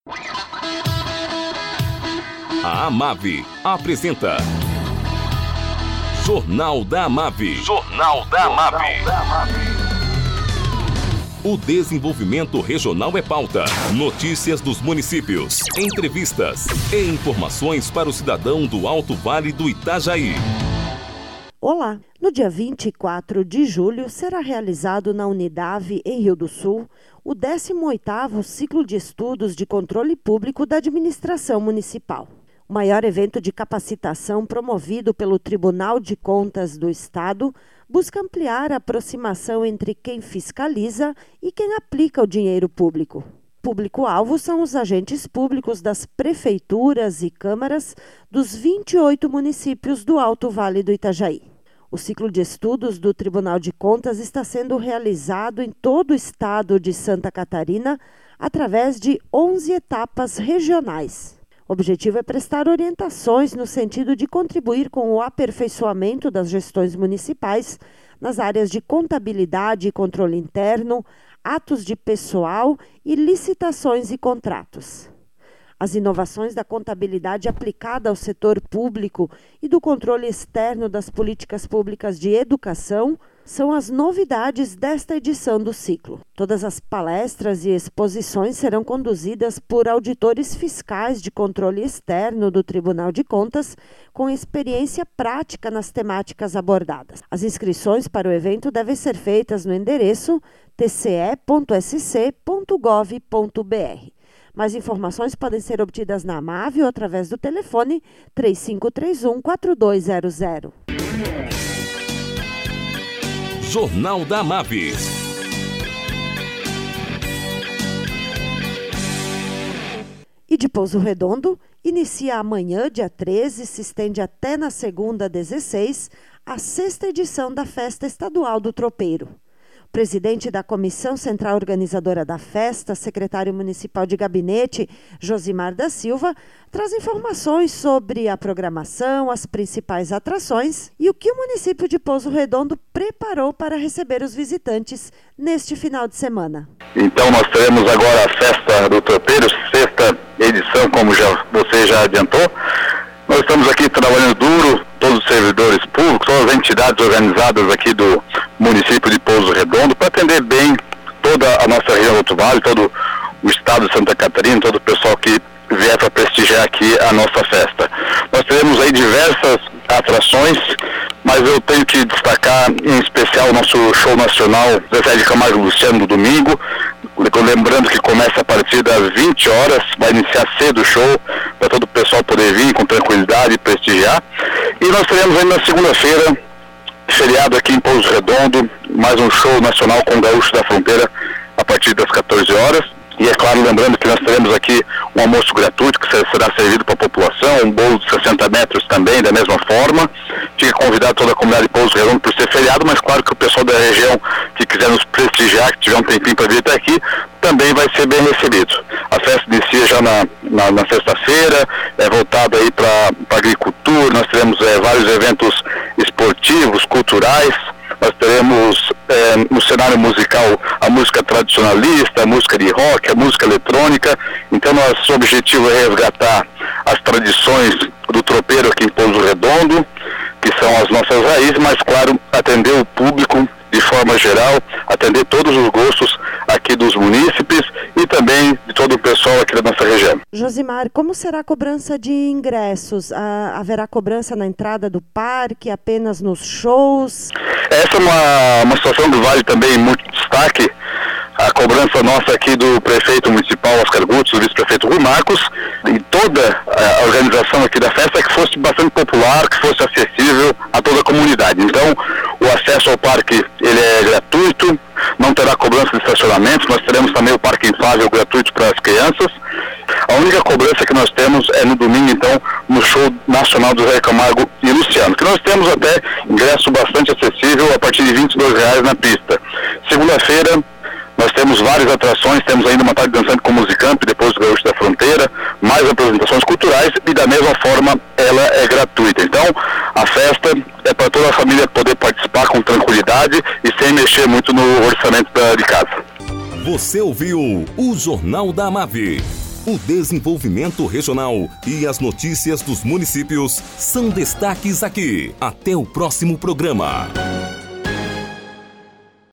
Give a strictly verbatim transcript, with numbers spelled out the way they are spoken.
A Amave apresenta Jornal da Amave. Jornal da Amave. O desenvolvimento regional é pauta. Notícias dos municípios, entrevistas e informações para o cidadão do Alto Vale do Itajaí. Olá! No dia vinte e quatro de julho será realizado na Unidade, em Rio do Sul, o décimo oitavo Ciclo de Estudos de Controle Público da Administração Municipal. O maior evento de capacitação promovido pelo Tribunal de Contas do Estado busca ampliar a aproximação entre quem fiscaliza e quem aplica o dinheiro público. Público-alvo são os agentes públicos das prefeituras e câmaras dos vinte e oito municípios do Alto Vale do Itajaí. O ciclo de estudos do Tribunal de Contas está sendo realizado em todo o estado de Santa Catarina através de onze etapas regionais. O objetivo é prestar orientações no sentido de contribuir com o aperfeiçoamento das gestões municipais nas áreas de contabilidade e controle interno, atos de pessoal e licitações e contratos. As inovações da contabilidade aplicada ao setor público e do controle externo das políticas públicas de educação são as novidades desta edição do ciclo. Todas as palestras e exposições serão conduzidas por auditores fiscais de controle externo do Tribunal de Contas, com experiência prática nas temáticas abordadas. As inscrições para o evento devem ser feitas no endereço t c e ponto s c ponto gov ponto b r. Mais informações podem ser obtidas na Amave ou através do telefone três cinco três um, quatro dois zero zero. Jornal da Amave. E de Pouso Redondo, inicia amanhã, dia treze, e se estende até na segunda, dezesseis, a sexta edição da Festa Estadual do Tropeiro. O presidente da Comissão Central Organizadora da Festa, secretário municipal de gabinete, Josimar da Silva, traz informações sobre a programação, as principais atrações e o que o município de Pouso Redondo preparou para receber os visitantes neste final de semana. Então nós teremos agora a Festa do Tropeiro, sexta edição, como já, você já adiantou. Nós estamos aqui trabalhando duro, todos os servidores públicos, todas as entidades organizadas aqui do município de Pouso Redondo, para atender bem toda a nossa região do Alto Vale, todo o estado de Santa Catarina, todo o pessoal que vier para prestigiar aqui a nossa festa. Nós teremos aí diversas atrações, mas eu tenho que destacar em especial o nosso show nacional Zezé de Camargo e Luciano no domingo, lembrando que começa a partir das vinte horas, vai iniciar cedo o show, para todo o pessoal poder vir com tranquilidade e prestigiar. E nós teremos aí na segunda-feira, feriado aqui em Pouso Redondo, mais um show nacional com o Gaúcho da Fronteira a partir das quatorze horas. E é claro, lembrando que nós teremos aqui um almoço gratuito que será servido para a população, um bolo de sessenta metros também, da mesma forma. Fica convidado toda a comunidade de Pouso Redondo por ser feriado, mas claro que o pessoal da região que quiser nos prestigiar, que tiver um tempinho para vir até aqui, também vai ser bem recebido. A festa inicia já na, na, na sexta-feira, é voltada aí para a agricultura, nós teremos é, vários eventos esportivos, culturais. Nós teremos é, no cenário musical a música tradicionalista, a música de rock, a música eletrônica. Então nosso objetivo é resgatar as tradições do tropeiro aqui em Pouso Redondo, que são as nossas raízes, mas claro, atender o público de forma geral, atender todos os gostos aqui dos munícipes e também de todo o pessoal aqui da nossa região. Josimar, como será a cobrança de ingressos? Ah, haverá cobrança na entrada do parque, apenas nos shows? Essa é uma, uma situação do Vale também muito destaque. A cobrança nossa aqui do prefeito municipal Oscar Gutz, do vice-prefeito Rui Marcos, e toda a organização aqui da festa é que fosse bastante popular, que fosse acessível a toda a comunidade. Então, o acesso ao parque ele é gratuito, não terá cobrança de estacionamento, nós teremos também o parque inflável gratuito para as crianças. A única cobrança que nós temos é no domingo, então, no show nacional do Zé Camargo e Luciano, que nós temos até ingresso bastante acessível a partir de vinte e dois reais na pista. Segunda-feira, nós temos várias atrações, temos ainda uma tarde dançante com Musicamp, depois do Gaúcho da Fronteira, mais apresentações culturais e da mesma forma ela é gratuita. Então a festa é para toda a família poder participar com tranquilidade e sem mexer muito no orçamento da, de casa. Você ouviu o Jornal da Amave. O desenvolvimento regional e as notícias dos municípios são destaques aqui. Até o próximo programa.